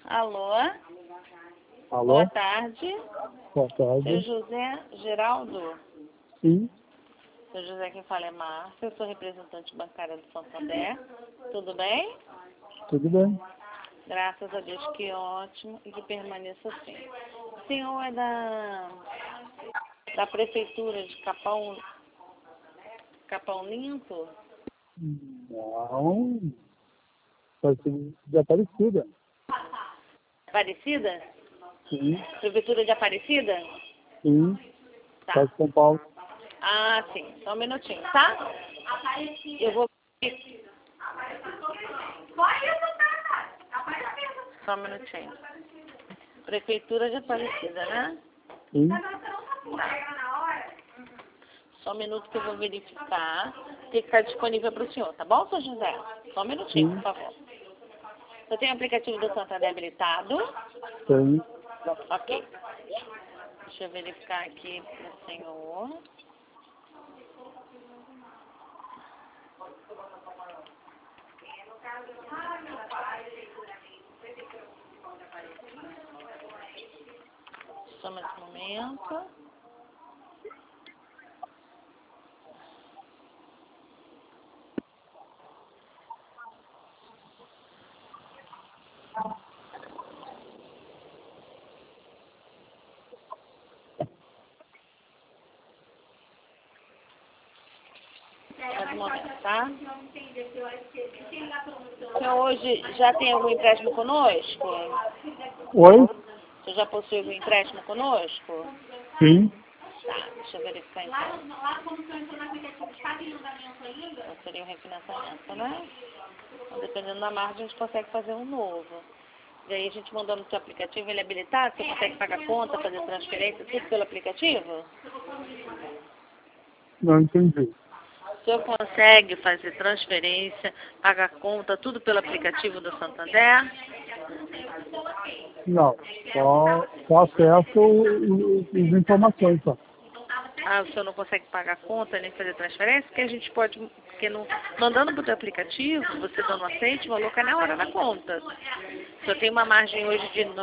Alô? Alô? Boa tarde. Boa Seu tarde. José Geraldo? Sim, Seu José, quem fala é Márcia. Eu sou representante bancária do Santander. Tudo bem? tudo bem. Graças a Deus, que ótimo e que permaneça assim. O senhor é da Prefeitura de Capão Limpo? Não, vai ser de Aparecida. Aparecida? Sim, Prefeitura de Aparecida? sim, Tá. de São Paulo. Ah, sim. Só um minutinho, tá? Eu vou... Só um minutinho. Prefeitura de Aparecida, né? Sim, Só um minuto que eu vou verificar o que está disponível para o senhor, tá bom, seu José? Só um minutinho, por favor. Você tem o aplicativo do Santander habilitado? tem. Ok. Deixa eu verificar aqui para o senhor. Só mais um momento. Mais um momento, tá? O senhor hoje já tem algum empréstimo conosco? Oi? Você já possui algum empréstimo conosco? Sim, Tá, deixa eu verificar então. Então seria um refinanciamento, né? Então, dependendo da margem, a gente consegue fazer um novo. E aí a gente mandando o seu aplicativo, ele é habilitado, você consegue pagar conta, fazer transferência, tudo pelo aplicativo? não entendi. O senhor consegue fazer transferência, pagar conta, tudo pelo aplicativo do Santander? Não, só acesso as informações só. Ah, o senhor não consegue pagar conta nem fazer transferência? Porque a gente pode, porque não, mandando para o teu aplicativo, você dando aceite, o valor cai na hora da conta. O senhor tem uma margem hoje de R$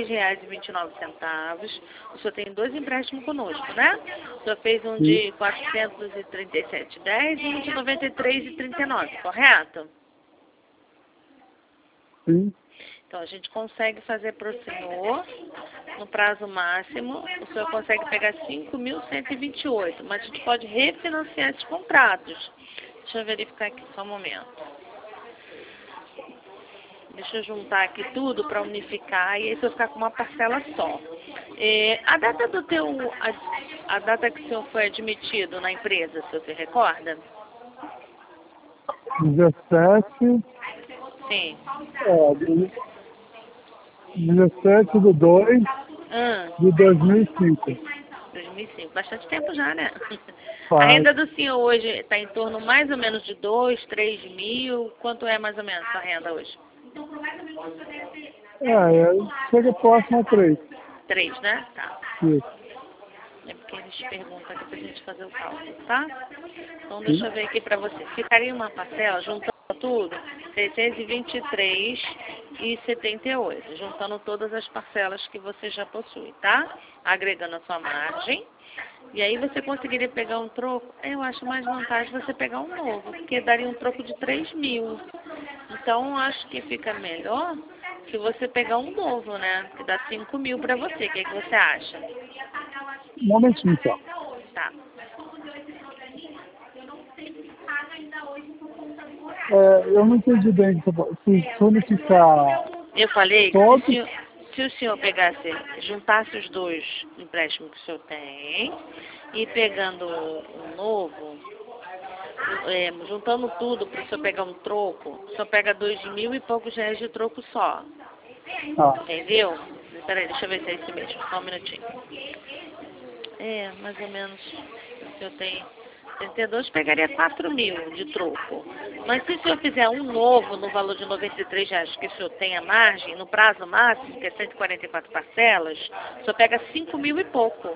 93,29. O senhor tem 2 empréstimos conosco, né? O senhor fez um Sim, de R$ 437,10 e um de R$ 93,39, correto? sim, Então, a gente consegue fazer para o senhor, no prazo máximo, o senhor consegue pegar 5.128, mas a gente pode refinanciar esses contratos. Deixa eu verificar aqui só um momento. Deixa eu juntar aqui tudo para unificar e aí você ficar com uma parcela só. A data do a data que o senhor foi admitido na empresa, o senhor se recorda? 17, Sim. 17 de 2 de 2005. 2005, bastante tempo já, né? A Faz. renda do senhor hoje está em torno mais ou menos de 2, 3 mil. Quanto é mais ou menos a renda hoje? Chega próximo a 3. 3, né? Tá. Isso. É porque eles perguntam aqui pra gente fazer o cálculo, tá? Então Sim, deixa eu ver aqui pra você. Ficaria uma parcela, juntando tudo, R$ 623,78, juntando todas as parcelas que você já possui, tá? Agregando a sua margem. E aí você conseguiria pegar um troco, eu acho mais vantagem você pegar um novo, porque daria um troco de 3 mil. Então acho que fica melhor se você pegar um novo, né? Que dá 5 mil pra você. O que você acha? um momentinho só. Tá. Eu não entendi bem. Se unificar Eu falei que todos, se o senhor pegasse, juntasse os dois empréstimos que o senhor tem e pegando um novo, juntando tudo para o senhor pegar um troco, o senhor pega 2 mil e poucos reais de troco só. ah, Entendeu? Peraí, deixa eu ver se é isso mesmo. Só um minutinho. Mais ou menos. O senhor tem 32, pegaria 4 mil de troco. Mas se o senhor fizer um novo no valor de R$ 93, que o senhor tem a margem, no prazo máximo, que é 144 parcelas, o senhor pega 5 mil e pouco.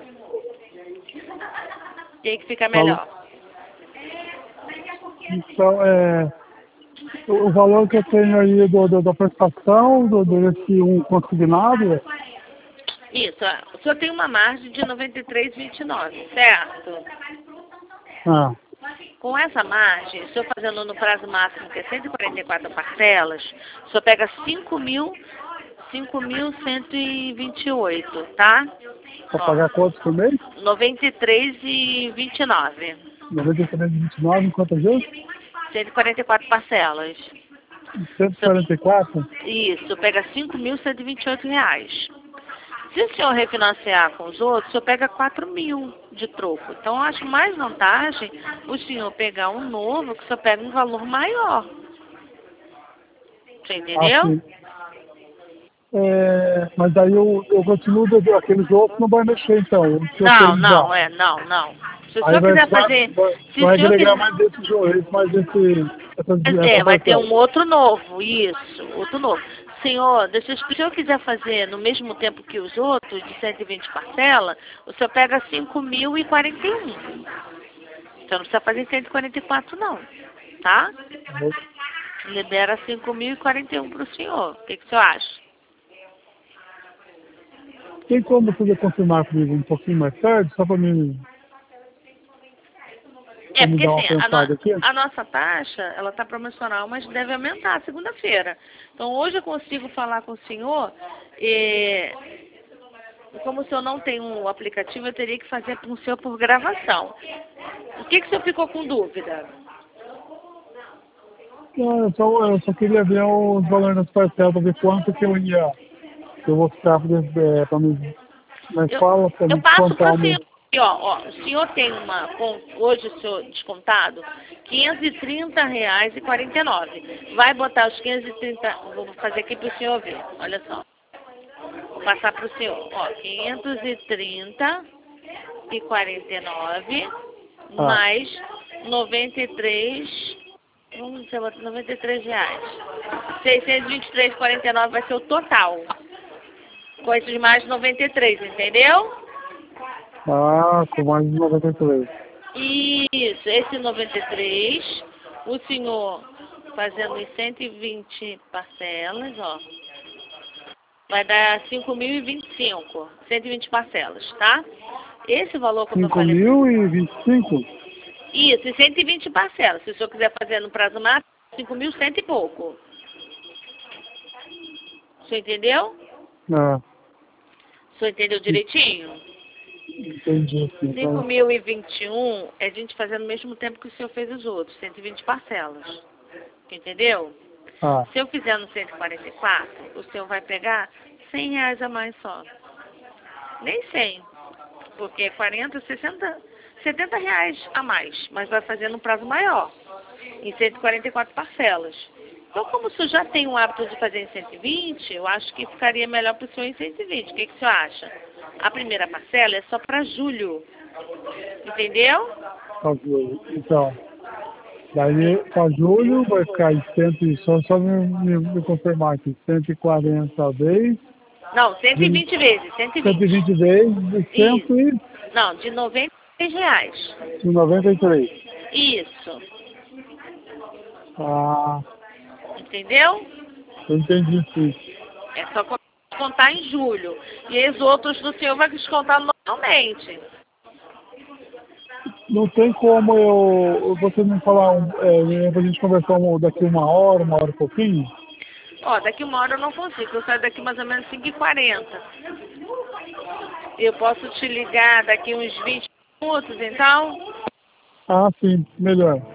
E aí que fica falo- melhor. então, o valor que eu tenho aí da prestação, desse um consignado, Isso, o senhor tem uma margem de 93,29, certo? ah, Com essa margem, o senhor fazendo no prazo máximo, que é 144 parcelas, o senhor pega 5.128, tá? para Ó, pagar quantos por mês? 93,29. 93,29 em quantas vezes? 144 parcelas. 144? Isso, pega 5.128 reais. Se o senhor refinanciar com os outros, o senhor pega 4.000 de troco. Então, eu acho mais vantagem o senhor pegar um novo, que o senhor pega um valor maior. Você entendeu? Assim. Mas aí eu continuo devendo, aqueles outros não vai mexer então, o que eu Não, tenho já. não. Se o Aí senhor quiser fazer, se o vai senhor agregar quiser, mais esse joelho, essa vai ter parcela. um outro novo, isso, outro novo. Senhor, se o senhor quiser fazer no mesmo tempo que os outros, de 120 parcelas, o senhor pega 5.041. Você não precisa fazer 144 não, tá? Libera 5.041 para o senhor. O que o senhor acha? Tem como você confirmar comigo um pouquinho mais tarde, só para mim É, porque dar uma assim, pensada aqui? a nossa taxa, ela está promocional, mas deve aumentar segunda-feira. Então, hoje eu consigo falar com o senhor, e como o senhor não tem um aplicativo, eu teria que fazer com o senhor por gravação. O que o senhor ficou com dúvida? Não, eu só queria ver os valores das parcelas, para ver quanto que eu vou ficar para mim, mas fala para Eu me passo para descontar o o senhor. meu. Aqui, ó, o senhor tem hoje o senhor descontado, R$ 530,49. Vai botar os 530, vou fazer aqui para o senhor ver, olha só. Vou passar para o senhor, ó, 530,49 Ah, mais 93, vamos dizer, R$ 93. 623,49 vai ser o total. Com esses mais 93, entendeu? com mais de 93. Isso, esse 93, o senhor fazendo em 120 parcelas, ó, vai dar 5.025, 120 parcelas, tá? Esse valor, como eu falei, 5.025? isso, e 120 parcelas. Se o senhor quiser fazer no prazo máximo, 5.100 e pouco. O senhor entendeu? Ah, O senhor entendeu direitinho? entendi. Então, 5.021 é a gente fazer no mesmo tempo que o senhor fez os outros, 120 parcelas. Entendeu? ah, Se eu fizer no 144, o senhor vai pegar R$ 100 a mais só. Nem 100, porque 40, 60, R$ 70 a mais, mas vai fazer no prazo maior, em 144 parcelas. Então, como o senhor já tem o hábito de fazer em 120, eu acho que ficaria melhor para o senhor em 120. O que o senhor acha? A primeira parcela é só para julho, entendeu? então, daí para julho vai ficar em 100, só me confirmar aqui, 140 vezes, Não, de 120 vezes, 120. 120 vezes, de Isso. Não, de R$ 93. 193. Isso. Ah, Entendeu? eu entendi sim. É só descontar em julho. E os outros do senhor vai descontar normalmente. Não tem como você me falar, pra gente conversar daqui uma hora e pouquinho? Ó, daqui uma hora eu não consigo. Eu saio daqui mais ou menos 5h40. Eu posso te ligar daqui uns 20 minutos, então? Ah, sim, melhor.